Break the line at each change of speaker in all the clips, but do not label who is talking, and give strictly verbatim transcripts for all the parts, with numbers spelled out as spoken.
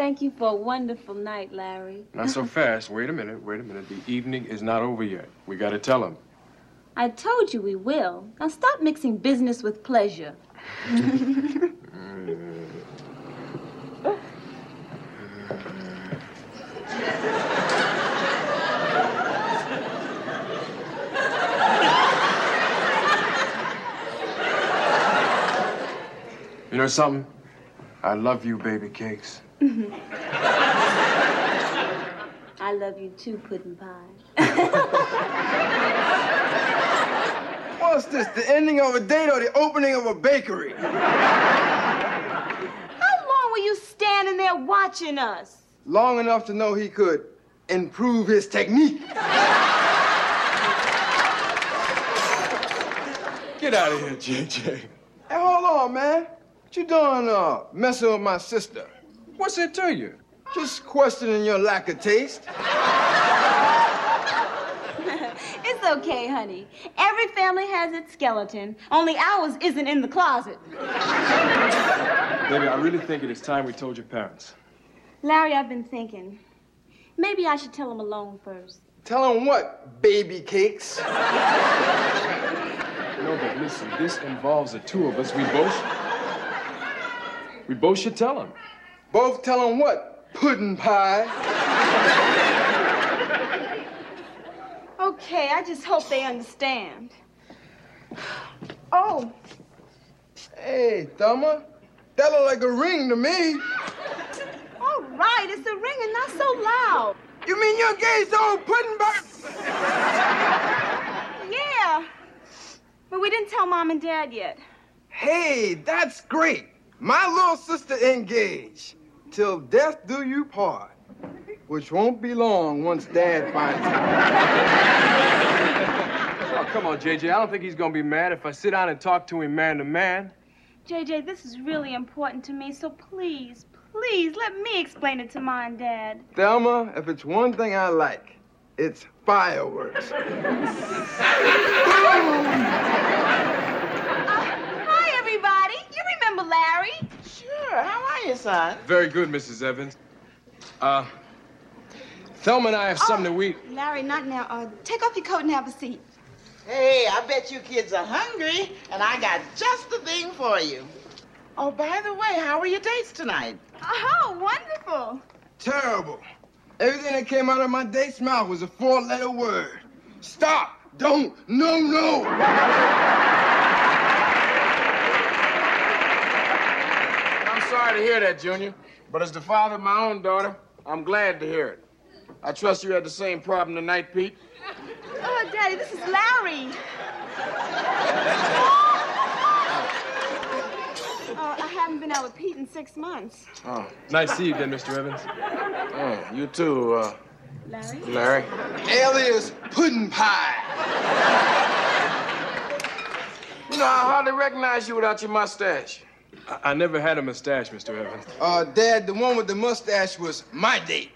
Thank you for a wonderful night, Larry.
Not so fast. Wait a minute, wait a minute. The evening is not over yet. We gotta tell him.
I told you we will. Now stop mixing business with pleasure.
You know something? I love you, baby cakes.
I love you too, pudding pie.
What's this, the ending of a date or the opening of a bakery?
How long were you standing there watching us?
Long enough to know he could improve his technique.
Get out of here, J J.
Hey, hold on, man. What you doing, uh, messing with my sister?
What's it to you?
Just questioning your lack of taste.
It's okay, honey. Every family has its skeleton, only ours isn't in the closet.
Baby, I really think it is time we told your parents.
Larry, I've been thinking. Maybe I should tell them alone first.
Tell him what, baby cakes?
No, but listen, this involves the two of us. We both... We both should tell him.
Both tell him what, pudding pie?
Okay, I just hope they understand. Oh.
Hey, Thelma, that look like a ring to me.
All right, it's a ring and not so loud.
You mean you're engaged to old pudding pie?
Yeah, but we didn't tell Mom and Dad yet.
Hey, that's great. My little sister engaged. Till death do you part. Which won't be long once Dad finds out.
Oh, come on, J J. I don't think he's gonna be mad if I sit down and talk to him man to man.
J J, this is really important to me, so please, please let me explain it to Mom and Dad.
Thelma, if it's one thing I like, it's fireworks.
Uh, hi, everybody. You remember Larry?
Sure. How are you, son?
Very good, Missus Evans. Uh, Thelma and I have something to eat.
Larry, not now. Uh, take off your coat and have a seat.
Hey, I bet you kids are hungry, and I got just the thing for you. Oh, by the way, how were your dates tonight?
Oh, wonderful.
Terrible. Everything that came out of my date's mouth was a four-letter word. Stop. Don't. No, no.
I'm sorry to hear that, Junior. But as the father of my own daughter, I'm glad to hear it. I trust you had the same problem tonight, Pete.
Oh, Daddy, this is Larry. Oh, I haven't been out with Pete in six months.
Oh,
Nice to see you again, Mister Evans.
oh you too, uh,
Larry?
Larry.
Alias pudding pie.
You know, I hardly recognize you without your mustache.
I, I never had a mustache, Mister Evans.
Uh, Dad, the one with the mustache was my date.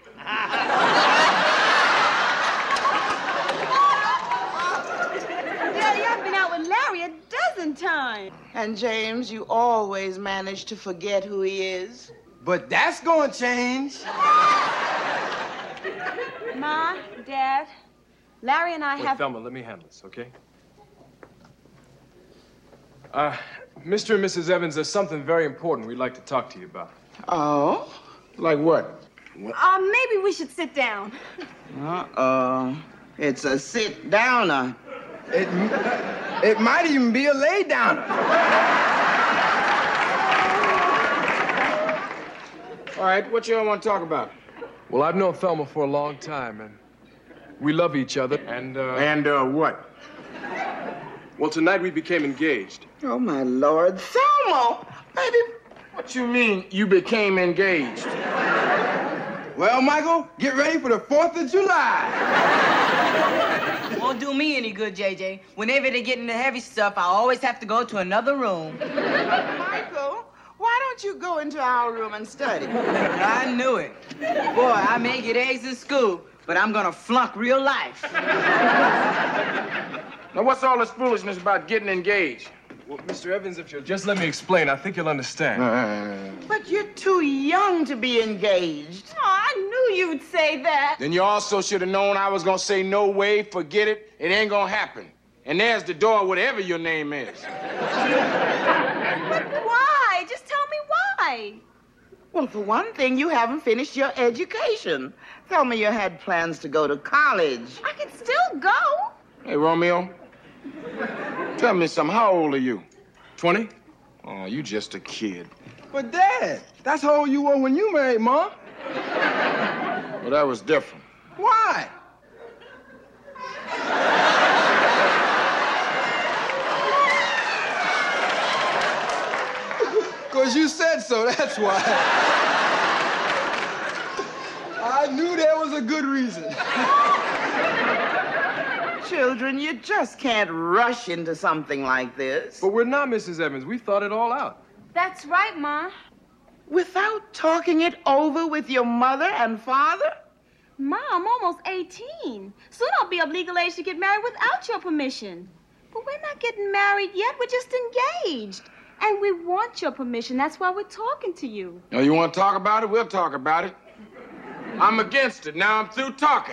Daddy, I've been out with Larry a dozen times.
And James, you always manage to forget who he is.
But that's gonna change.
Ma, Dad, Larry and I
Wait,
have...
Thelma, let me handle this, okay? Uh, Mister and Missus Evans, there's something very important we'd like to talk to you about.
Oh?
Like what?
Uh, maybe we should sit down.
Uh-oh. It's a sit-downer.
It, it might even be a lay-downer.
All right, what y'all want to talk about?
Well, I've known Thelma for a long time, and we love each other, and, uh...
And, uh, what?
Well, tonight we became engaged.
Oh, my Lord. Thelma!
Baby, what you mean you became engaged?
Well, Michael, get ready for the fourth of July.
Won't do me any good, J J. Whenever they get into heavy stuff, I always have to go to another room.
Michael, why don't you go into our room and study?
I knew it. Boy, I may get A's in school, but I'm gonna flunk real life.
Now, what's all this foolishness about getting engaged?
Well, Mister Evans, if you'll just let me explain, I think you'll understand.
Uh,
But you're too young to be engaged.
Oh, I knew you'd say that.
then you also should have known I was gonna say no way, forget it, it ain't gonna happen. And there's the door, whatever your name is.
But why? Just tell me why.
Well, for one thing, you haven't finished your education. Tell me you had plans to go to college.
I can still go.
Hey, Romeo, tell me something, how old are you?
twenty?
Oh, you just a kid.
But Dad, that's how old you were when you married Mom.
Well, that was different.
Why? Because you said so, that's why. I knew there was a good reason.
Children, you just can't rush into something like this
But we're not, Missus Evans. We thought it all out.
That's right, Ma.
without talking it over with your mother and father.
Ma, I'm almost eighteen. Soon I'll be of legal age to get married without your permission. But we're not getting married yet. We're just engaged. And we want your permission. That's why we're talking to you.
Oh, you want to talk about it? We'll talk about it. I'm against it. Now I'm through talking.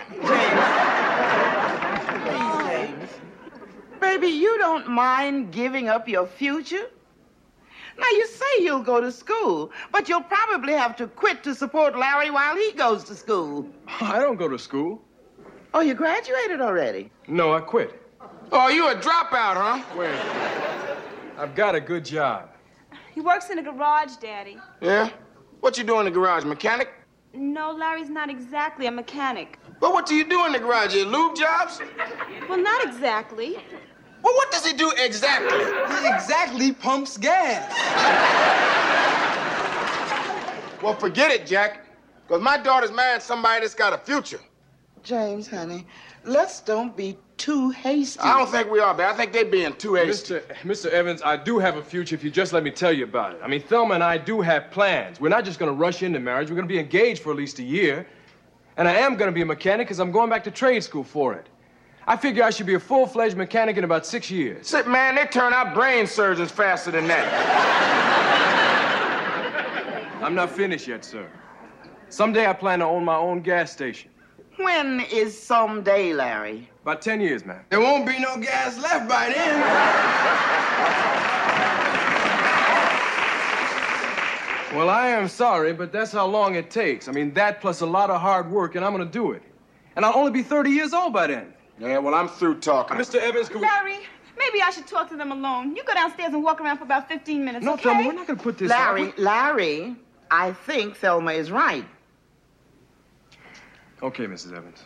Please, James. Baby, you don't mind giving up your future? Now, you say you'll go to school, but you'll probably have to quit to support Larry while he goes to school.
I don't go to school.
Oh, you graduated already?
No, I quit.
Oh, you a dropout, huh?
Wait. I've got a good job.
He works in a garage, Daddy.
Yeah? What you do in the garage, mechanic?
No, Larry's not exactly a mechanic.
But what do you do in the garage? You lube jobs?
Well, not exactly.
Well, what does he do exactly?
He exactly pumps gas.
Well, forget it, Jack. Because my daughter's marrying somebody that's got a future.
James, honey, let's don't be too hasty.
I don't think we are, but I think they're being too hasty.
Mister Mister Evans, I do have a future if you just let me tell you about it. I mean, Thelma and I do have plans. We're not just going to rush into marriage. We're going to be engaged for at least a year. And I am going to be a mechanic because I'm going back to trade school for it. I figure I should be a full-fledged mechanic in about six years.
Sit, man, they turn out brain surgeons faster than that.
I'm not finished yet, sir. Someday I plan to own my own gas station.
When is someday, Larry?
About ten years, ma'am.
There won't be no gas left by then.
Well, I am sorry, but that's how long it takes. I mean, that plus a lot of hard work, and I'm going to do it. And I'll only be thirty years old by then.
Yeah, well, I'm through talking.
Mister Evans, can we...
Larry, maybe I should talk to them alone. You go downstairs and walk around for about fifteen minutes,
No,
okay?
Thelma, we're not going to put this
Larry,
off.
Larry, I think Thelma is right.
Okay, Missus Evans.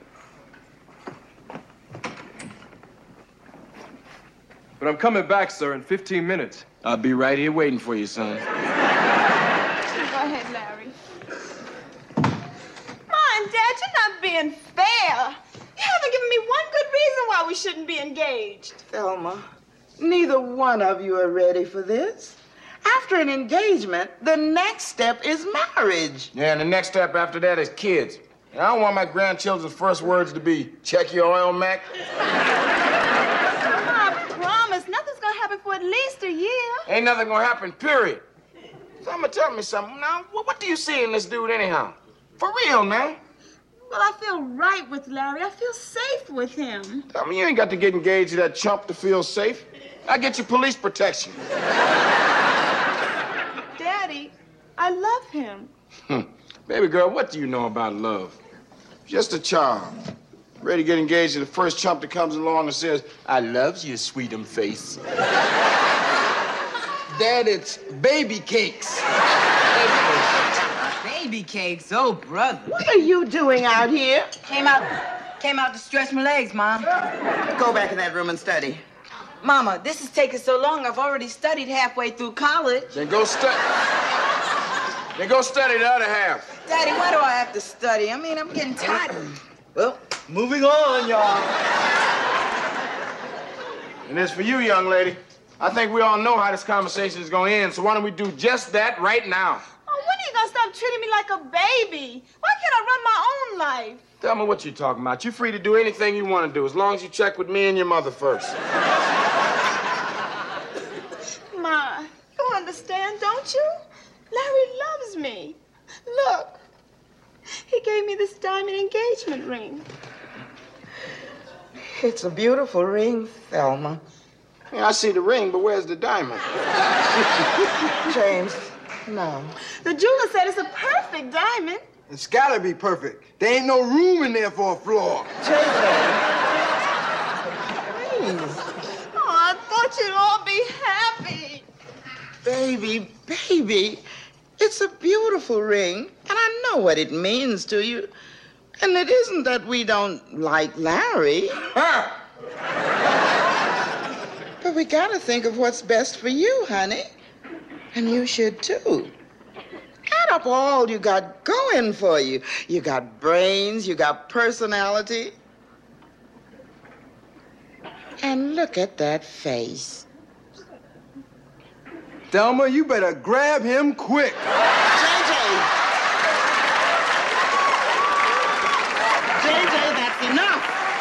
But I'm coming back, sir, in fifteen minutes.
I'll be right here waiting for you, son.
Go ahead, Larry. Mom, Dad, you're not being fair. You haven't given me one good reason why we shouldn't be engaged.
Thelma, neither one of you are ready for this. After an engagement, the next step is marriage.
Yeah, and the next step after that is kids. And I don't want my grandchildren's first words to be, check your oil, Mac.
I promise nothing's gonna happen for at least a year.
Ain't nothing gonna happen, period. So I'm gonna tell me something now. What, what do you see in this dude anyhow? For real, man.
Well, I feel right with Larry. I feel safe with him.
Tell me you ain't got to get engaged to that chump to feel safe. I get you police protection.
Daddy, I love him.
Hmm. Baby girl, what do you know about love? Just a child. Ready to get engaged to the first chump that comes along and says, I loves you, sweetum face.
Dad, it's baby cakes.
Baby cakes, oh, brother.
What are you doing out here?
Came out, came out to stretch my legs, Mom.
Go back in that room and study.
Mama, this is taking so long. I've already studied halfway through college.
Then go study. Then go study the other half.
Daddy, why do I have to study? I mean, I'm getting tired.
Well, moving on, y'all.
And as for you, young lady, I think we all know how this conversation is going to end, so why don't we do just that right now?
Oh, when are you gonna stop treating me like a baby? Why can't I run my own life?
Tell me what you're talking about. You're free to do anything you want to do, as long as you check with me and your mother first.
Ma, you understand, don't you? Larry loves me. Look, he gave me this diamond engagement ring.
It's a beautiful ring, Thelma.
Yeah, I see the ring, but where's the diamond?
James, no.
The jeweler said it's a perfect diamond.
It's gotta be perfect. There ain't no room in there for a flaw.
James. Please.
Oh, I thought you'd all be happy.
Baby, baby, it's a beautiful ring, and I know what it means to you. And it isn't that we don't like Larry. But we gotta think of what's best for you, honey. And you should too. Add up all you got going for you. You got brains, you got personality. And look at that face.
Thelma, you better grab him quick.
J J! J J, that's enough.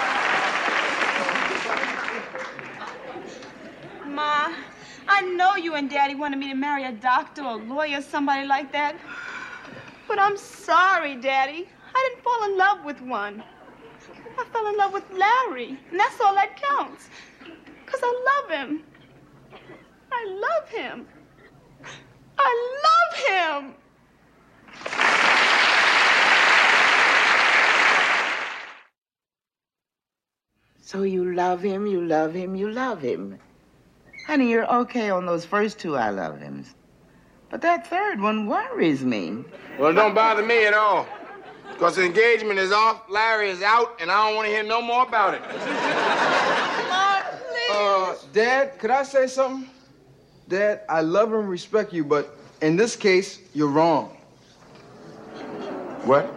Ma, I know you and Daddy wanted me to marry a doctor or a lawyer or somebody like that. But I'm sorry, Daddy. I didn't fall in love with one. I fell in love with Larry, and that's all that counts. Because I love him. I love him. I love him.
So you love him, you love him, you love him. Honey, you're okay on those first two I love hims. But that third one worries me.
Well, it don't bother me at all. Because the engagement is off, Larry is out, and I don't want to hear no more about it.
Ma, please.
Uh, Dad, could I say something? Dad, I love and respect you, but in this case, you're wrong.
What?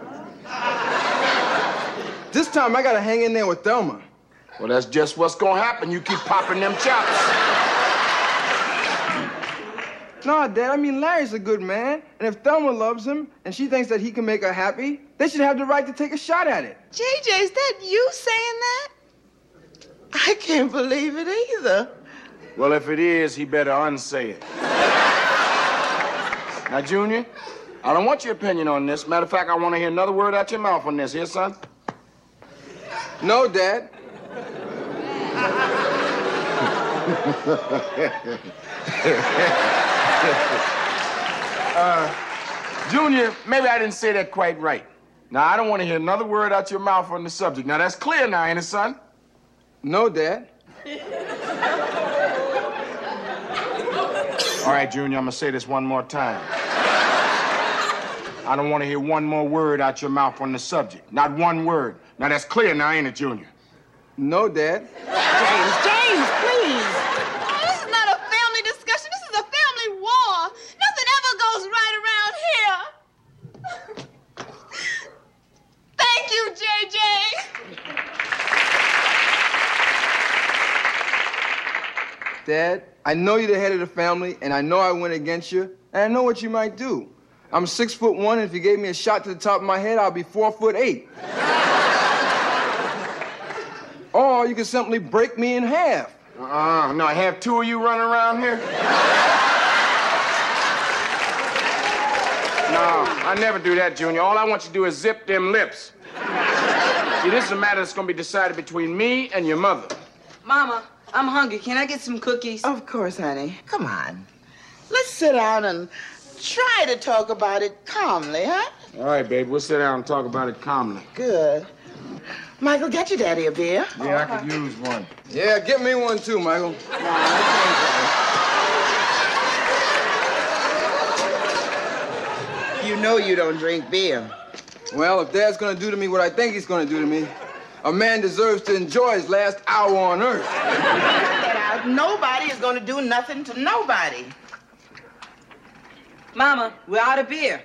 This time, I gotta hang in there with Thelma.
Well, that's just what's gonna happen. You keep popping them chops.
No, Dad, I mean, Larry's a good man. And if Thelma loves him and she thinks that he can make her happy, they should have the right to take a shot at it.
J J, is that you saying that?
I can't believe it either.
Well, if it is, he better unsay it. Now, Junior, I don't want your opinion on this. Matter of fact, I want to hear another word out your mouth on this. Here, son?
No, Dad.
uh, Junior, maybe I didn't say that quite right. Now, I don't want to hear another word out your mouth on the subject. Now, that's clear now, ain't it, son?
No, Dad.
All right, Junior, I'm gonna say this one more time. I don't want to hear one more word out your mouth on the subject. Not one word. Now, that's clear now, ain't it, Junior?
No, Dad.
James, James, please.
Oh, this is not a family discussion. This is a family war. Nothing ever goes right around here. Thank you, J J.
Dad, I know you're the head of the family, and I know I went against you, and I know what you might do. I'm six foot one, and if you gave me a shot to the top of my head, I'll be four foot eight. Or you could simply break me in half.
Uh-uh. No, I have two of you running around here? No, I never do that, Junior. All I want you to do is zip them lips. See, this is a matter that's gonna be decided between me and your mother.
Mama, I'm hungry. Can I get some cookies?
Of course, honey. Come on. Let's sit down and try to talk about it calmly, huh?
All right, babe, we'll sit down and talk about it calmly.
Good. Michael, get your daddy a beer.
Yeah, I could use one.
Yeah, get me one too, Michael.
No, I can't. You know you don't drink beer.
Well, if Dad's gonna do to me what I think he's gonna do to me, a man deserves to enjoy his last hour on earth.
Get out. Nobody is going to do nothing to nobody.
Mama, we're out of beer.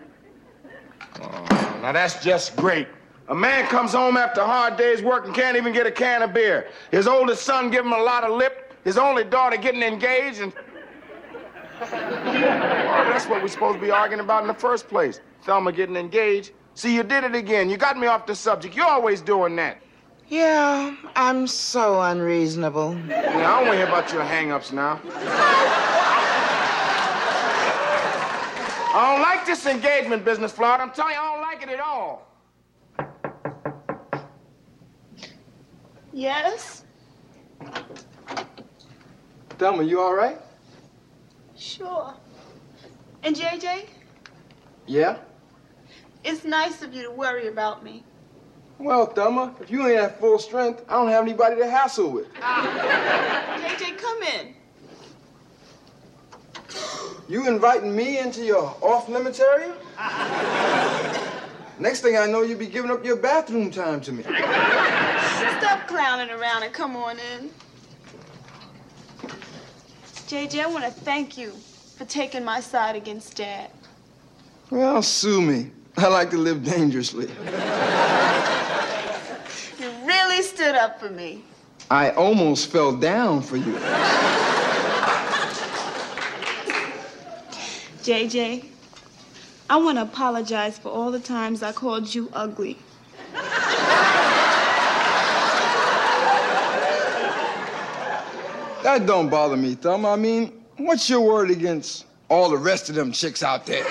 Oh, now that's just great. A man comes home after a hard day's work and can't even get a can of beer. His oldest son give him a lot of lip. His only daughter getting engaged, and well, that's what we're supposed to be arguing about in the first place. Thelma getting engaged. See, you did it again. You got me off the subject. You're always doing that.
Yeah, I'm so unreasonable.
Yeah, I don't want to hear about your hang-ups now.
I
like this engagement business, Florida. I'm telling you, I don't like it at all.
Yes?
Thelma, you all right?
Sure. And J J,
Yeah?
it's nice of you to worry about me.
Well, Thelma, if you ain't at full strength, I don't have anybody to hassle with.
J J, come in.
You inviting me into your off-limits area? Next thing I know, you'll be giving up your bathroom time to me.
Stop clowning around and come on in. J J, I want to thank you for taking my side against Dad.
Well, sue me. I like to live dangerously.
You really stood up for me.
I almost fell down for you.
J J, I want to apologize for all the times I called you ugly.
That don't bother me, Thelma. I mean, what's your word against all the rest of them chicks out there?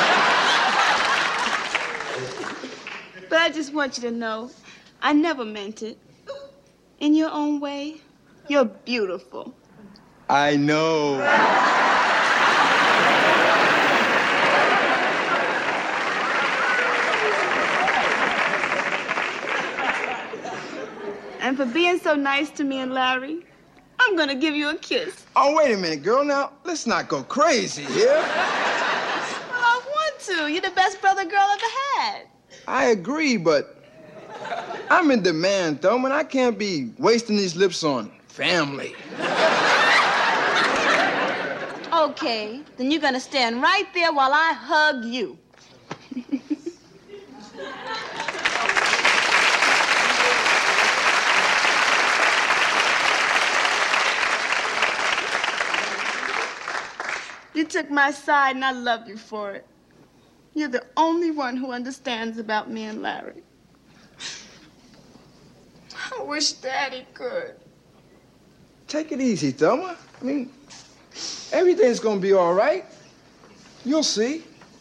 But I just want you to know, I never meant it. In your own way, you're beautiful.
I know.
And for being so nice to me and Larry, I'm gonna give you a kiss.
Oh, wait a minute, girl. Now, let's not go crazy here.
Well, I want to. You're the best brother girl ever had.
I agree, but I'm in demand, Thelma, and I can't be wasting these lips on family.
Okay, then you're gonna stand right there while I hug you. You took my side, and I love you for it. You're the only one who understands about me and Larry. I wish Daddy could.
Take it easy, Thelma. I mean, everything's gonna be all right. You'll see.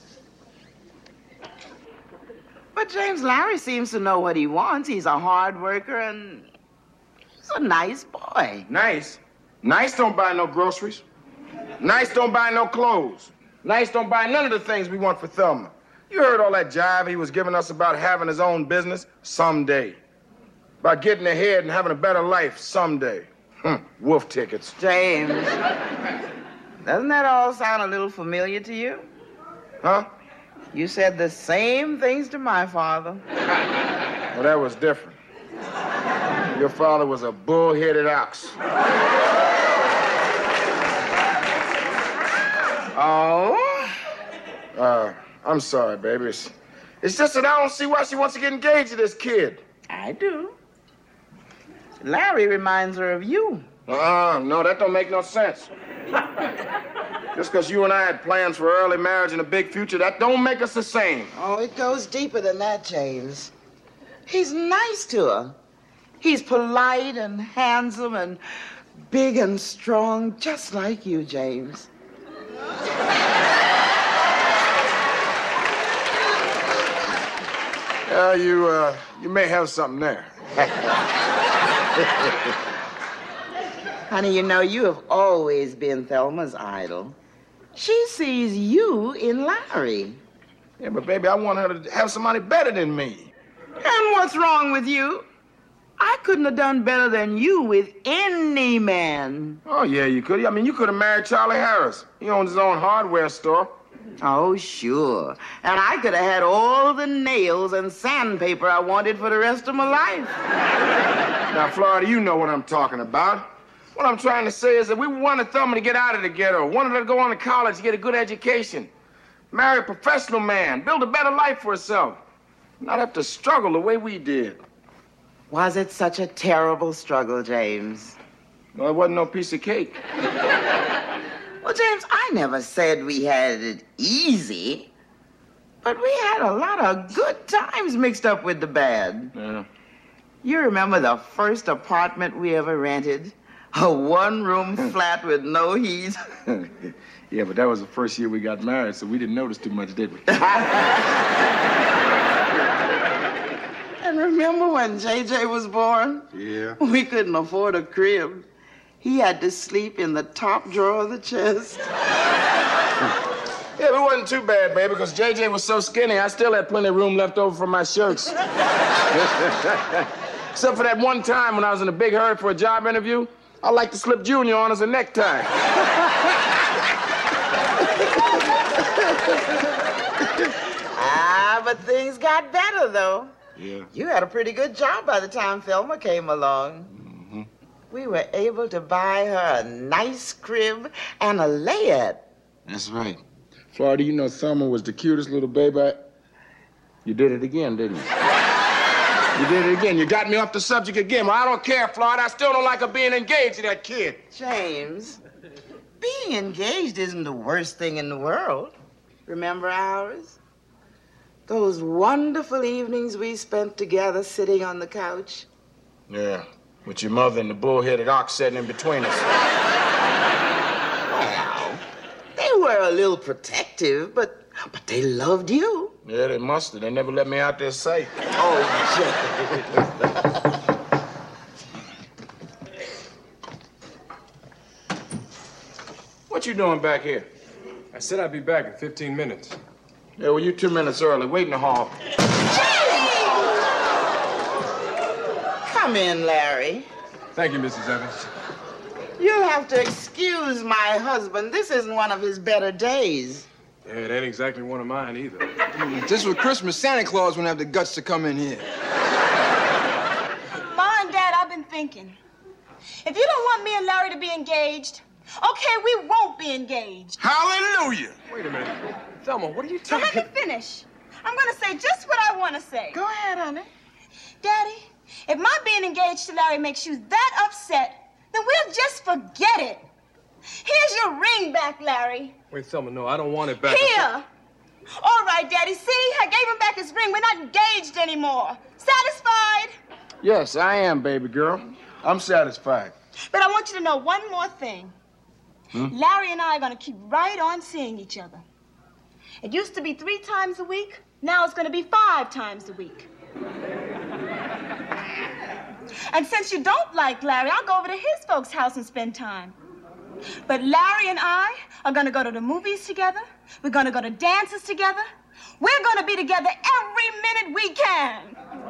But James, Larry seems to know what he wants. He's a hard worker and he's a nice boy.
Nice? Nice don't buy no groceries. Nice don't buy no clothes. Nice don't buy none of the things we want for Thelma. You heard all that jive he was giving us about having his own business someday. About getting ahead and having a better life someday. Hm, wolf tickets.
James, doesn't that all sound a little familiar to you?
Huh?
You said the same things to my father.
Well, that was different. Your father was a bull-headed ox.
Oh?
Uh, I'm sorry, baby. It's, it's just that I don't see why she wants to get engaged to this kid.
I do. Larry reminds her of you.
Uh-uh, no, that don't make no sense. Just because you and I had plans for early marriage and a big future, that don't make us the same.
Oh, it goes deeper than that, James. He's nice to her. He's polite and handsome and big and strong, just like you, James.
Yeah, you, uh, you may have something there.
Honey, you know, you have always been Thelma's idol. She sees you in Larry.
Yeah, but baby, I want her to have somebody better than me.
And what's wrong with you? I couldn't have done better than you with any man.
Oh, yeah, you could. I mean, you could have married Charlie Harris. He owns his own hardware store.
Oh, sure. And I could have had all the nails and sandpaper I wanted for the rest of my life.
Now, Florida, you know what I'm talking about. What I'm trying to say is that we wanted Thelma to get out of the ghetto, wanted her to go on to college, get a good education, marry a professional man, build a better life for herself, not have to struggle the way we did.
Was it such a terrible struggle, James?
No, it wasn't no piece of cake.
Well, James, I never said we had it easy, but we had a lot of good times mixed up with the bad.
Yeah.
You remember the first apartment we ever rented? A one-room flat with no heat?
Yeah, but that was the first year we got married, so we didn't notice too much, did we?
And remember when J J was born?
Yeah.
We couldn't afford a crib. He had to sleep in the top drawer of the chest.
Yeah, but it wasn't too bad, baby, because J J was so skinny, I still had plenty of room left over for my shirts. Except for that one time when I was in a big hurry for a job interview, I like to slip Junior on as a necktie.
Ah, but things got better, though.
Yeah.
You had a pretty good job by the time Thelma came along.
Mm-hmm.
We were able to buy her a nice crib and a layette.
That's right. Florida, you know Thelma was the cutest little baby I... You did it again, didn't you? You did it again. You got me off the subject again. Well, I don't care, Florida. I still don't like her being engaged to that kid.
James, being engaged isn't the worst thing in the world. Remember ours? Those wonderful evenings we spent together sitting on the couch.
Yeah, with your mother and the bull-headed ox sitting in between us.
Well, they were a little protective, but but they loved you.
Yeah, they must have. They never let me out their sight.
Oh, James.
What you doing back here?
I said I'd be back in fifteen minutes.
Yeah, well, you two minutes early. Wait in the hall.
Come in, Larry.
Thank you, Missus Evans.
You'll have to excuse my husband. This isn't one of his better days.
Yeah, it ain't exactly one of mine either.
This was Christmas. Santa Claus wouldn't have the guts to come in here.
Ma and Dad, I've been thinking. If you don't want me and Larry to be engaged, okay, we won't be engaged.
Hallelujah!
Wait a minute. Thelma, what are you
So
talking...
let me finish. I'm gonna say just what I want to say.
Go ahead, honey.
Daddy, if my being engaged to Larry makes you that upset, then we'll just forget it. Here's your ring back, Larry.
Wait, Thelma, no, I don't want it back.
Here. All right, Daddy. See, I gave him back his ring. We're not engaged anymore. Satisfied?
Yes, I am, baby girl. I'm satisfied.
But I want you to know one more thing.
Hmm?
Larry and I are going to keep right on seeing each other. It used to be three times a week. Now it's going to be five times a week. And since you don't like Larry, I'll go over to his folks' house and spend time. But Larry and I are going to go to the movies together. We're going to go to dances together. We're going to be together every minute we can.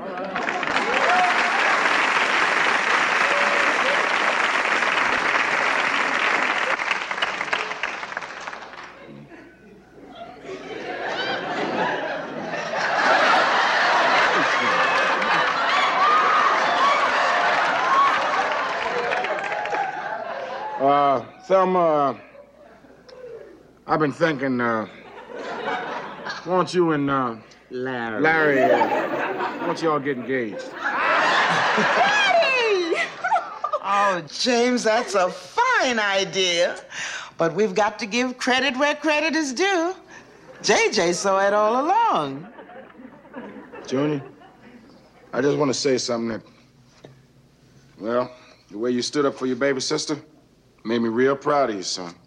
Uh, Thelma, uh, I've been thinking, uh, won't you and, uh,
Larry.
Larry, uh, won't y'all get engaged?
Daddy!
Oh, James, that's a fine idea. But we've got to give credit where credit is due. J J saw it all along.
Junior, I just want to say something that, well, the way you stood up for your baby sister made me real proud of you, son.